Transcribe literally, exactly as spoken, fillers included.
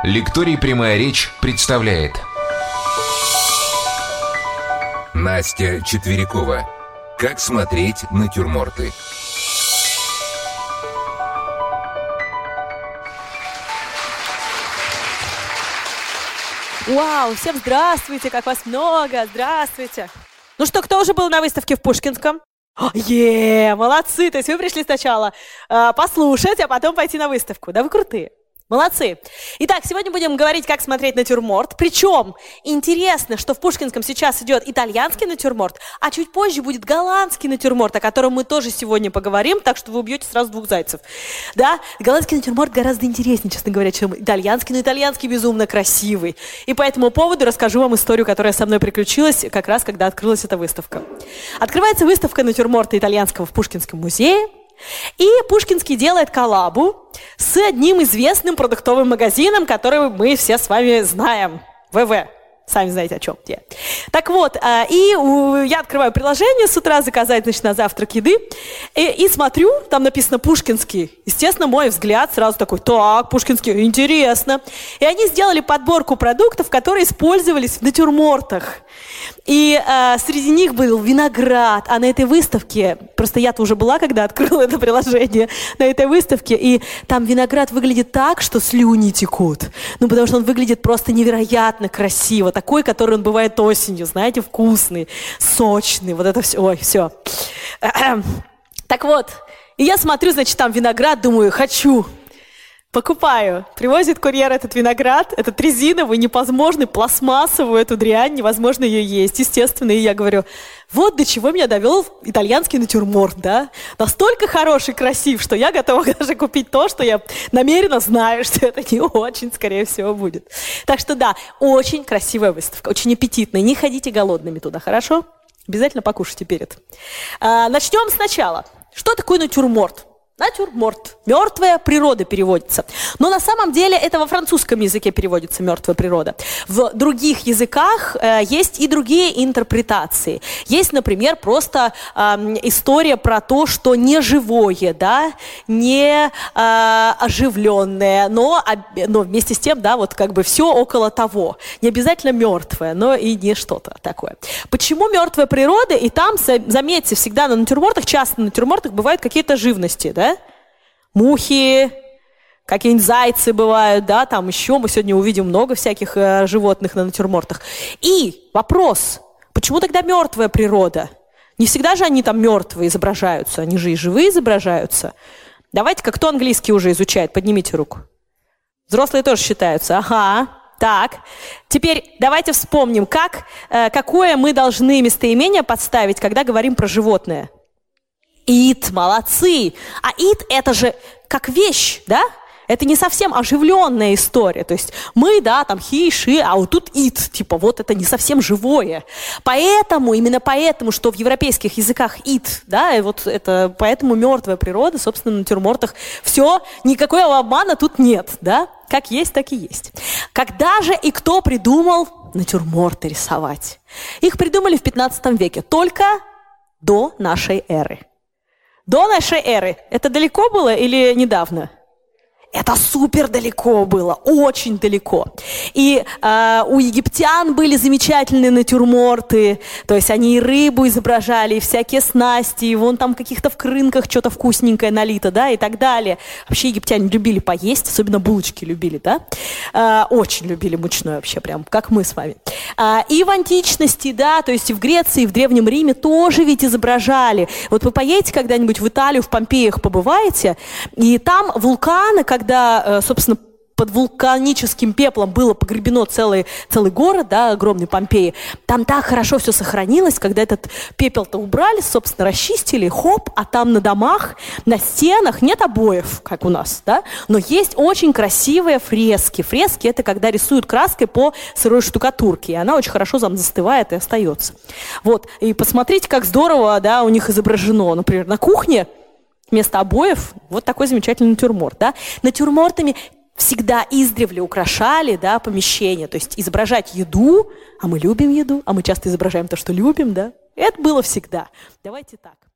Лекторий «Прямая речь» представляет Настя Четверякова. Как смотреть натюрморты. Вау, всем здравствуйте, как вас много, здравствуйте. Ну что, кто уже был на выставке в Пушкинском? Е, молодцы, то есть вы пришли сначала э, послушать, а потом пойти на выставку. Да вы крутые. Молодцы. Итак, сегодня будем говорить, как смотреть натюрморт. Причем интересно, что в Пушкинском сейчас идет итальянский натюрморт, а чуть позже будет голландский натюрморт, о котором мы тоже сегодня поговорим, так что вы убьете сразу двух зайцев. Да? Голландский натюрморт гораздо интереснее, честно говоря, чем итальянский, но итальянский безумно красивый. И по этому поводу расскажу вам историю, которая со мной приключилась как раз, когда открылась эта выставка. Открывается выставка натюрморта итальянского в Пушкинском музее. И Пушкинский делает коллабу с одним известным продуктовым магазином, который мы все с вами знаем. ВВ. Сами знаете, о чем я. Так вот, и я открываю приложение с утра заказать, значит, на завтрак еды. И, и смотрю, там написано «Пушкинский». Естественно, мой взгляд сразу такой: так, Пушкинский, интересно. И они сделали подборку продуктов, которые использовались в натюрмортах. И э, среди них был виноград. А на этой выставке, просто я-то уже была, когда открыла это приложение, на этой выставке, и там виноград выглядит так, что слюни текут. Ну, потому что он выглядит просто невероятно красиво. Такой, который он бывает осенью, знаете, вкусный, сочный. Вот это все. Ой, все. Так вот, и я смотрю, значит, там виноград, думаю, хочу. Покупаю. Привозит курьер этот виноград, этот резиновый, невозможный, пластмассовую эту дрянь, невозможно ее есть, естественно. И я говорю, вот до чего меня довел итальянский натюрморт, да? Настолько хороший, красив, что я готова даже купить то, что я намеренно знаю, что это не очень, скорее всего, будет. Так что да, очень красивая выставка, очень аппетитная. Не ходите голодными туда, хорошо? Обязательно покушайте перед. А, начнем сначала. Что такое натюрморт? Натюрморт. Мертвая природа переводится. Но на самом деле это во французском языке переводится мертвая природа. В других языках э, есть и другие интерпретации. Есть, например, просто э, история про то, что не живое, да, не э, оживленное, но, но вместе с тем, да, вот как бы все около того. Не обязательно мертвое, но и не что-то такое. Почему мертвая природа? И там, заметьте, всегда на натюрмортах, часто на натюрмортах бывают какие-то живности, да? Мухи, какие-нибудь зайцы бывают, да, там еще мы сегодня увидим много всяких э, животных на натюрмортах. И вопрос, почему тогда мертвая природа? Не всегда же они там мертвые изображаются, они же и живые изображаются. Давайте-ка, кто английский уже изучает, поднимите руку. Взрослые тоже считаются, ага. Так, теперь давайте вспомним, как, э, какое мы должны местоимение подставить, когда говорим про животное. It, молодцы. А it – это же как вещь, да? Это не совсем оживленная история. То есть мы, да, там he, she, а вот тут it, типа вот это не совсем живое. Поэтому, именно поэтому, что в европейских языках it, да, и вот это, поэтому мертвая природа, собственно, на натюрмортах все, никакого обмана тут нет, да? Как есть, так и есть. Когда же и кто придумал натюрморты рисовать? Их придумали в пятнадцатом веке, только до нашей эры. До нашей эры. Это далеко было или недавно? Это супер далеко было, очень далеко. И э, у египтян были замечательные натюрморты, то есть они и рыбу изображали, и всякие снасти, и вон там каких-то в крынках что-то вкусненькое налито, да, и так далее. Вообще египтяне любили поесть, особенно булочки любили, да, э, очень любили мучное вообще, прям как мы с вами. Э, и в античности, да, то есть и в Греции, и в Древнем Риме тоже ведь изображали. Вот вы поедете когда-нибудь в Италию, в Помпеях побываете, и там вулканы, как когда, собственно, под вулканическим пеплом было погребено целый, целый город, да, огромный Помпеи, там так хорошо все сохранилось, когда этот пепел-то убрали, собственно, расчистили, хоп, а там на домах, на стенах нет обоев, как у нас, да, но есть очень красивые фрески. Фрески – это когда рисуют краской по сырой штукатурке, и она очень хорошо там застывает и остается. Вот, и посмотрите, как здорово, да, у них изображено, например, на кухне вместо обоев вот такой замечательный натюрморт, да. Натюрмортами всегда издревле украшали, да, помещения, то есть изображать еду, а мы любим еду, а мы часто изображаем то, что любим, да. Это было всегда. Давайте так.